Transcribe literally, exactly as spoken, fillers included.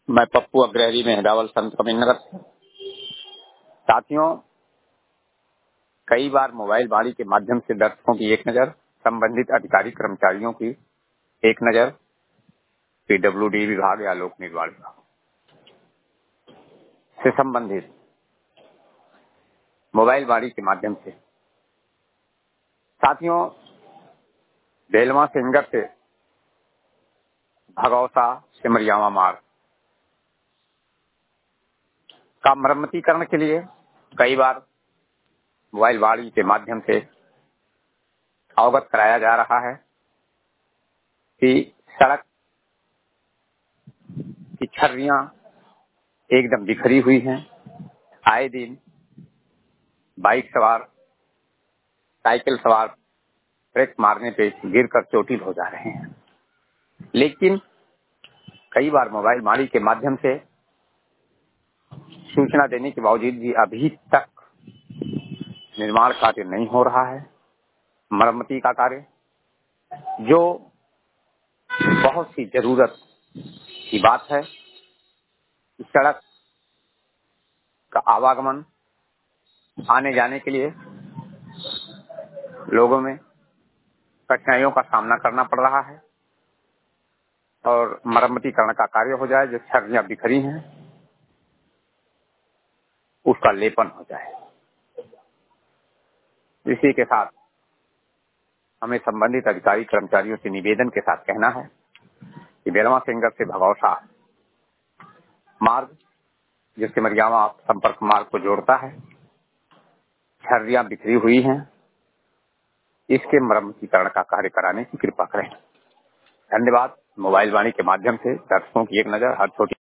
मैं पप्पू अग्रहरी में हिदावल संत कबीरनगर से। साथियों, कई बार मोबाइल वाणी के माध्यम से दर्शकों की एक नजर, संबंधित अधिकारी कर्मचारियों की एक नजर पीडब्ल्यूडी विभाग या लोक निर्माण विभाग से संबंधित मोबाइल वाणी के माध्यम से। साथियों, बेलवा सिंगर से भगौसा सिमरियावा मार्ग का मरम्मतीकरण के लिए कई बार मोबाइल वाणी के माध्यम से अवगत कराया जा रहा है कि सड़क की छर्रियां एकदम बिखरी हुई हैं। आए दिन बाइक सवार, साइकिल सवार ब्रेक मारने पे गिरकर चोटिल हो जा रहे हैं। लेकिन कई बार मोबाइल वाणी के माध्यम से सूचना देने के बावजूद भी अभी तक निर्माण कार्य नहीं हो रहा है, मरम्मती का कार्य, जो बहुत सी जरूरत की बात है। सड़क का आवागमन आने जाने के लिए लोगों में कठिनाइयों का सामना करना पड़ रहा है और मरम्मतीकरण का कार्य हो जाए, जो छर्रियां बिखरी हैं उसका लेपन हो जाए। इसी के साथ हमें संबंधित अधिकारी कर्मचारियों से निवेदन के साथ कहना है कि बेलवा सिंगर से भगौसा मार्ग, जो सिमरियावा संपर्क मार्ग को जोड़ता है, छर्रियां बिखरी हुई हैं, इसके मरम्मतीकरण का कार्य कराने की कृपा करें। धन्यवाद। मोबाइल वाणी के माध्यम से दर्शकों की एक नजर हर छोटी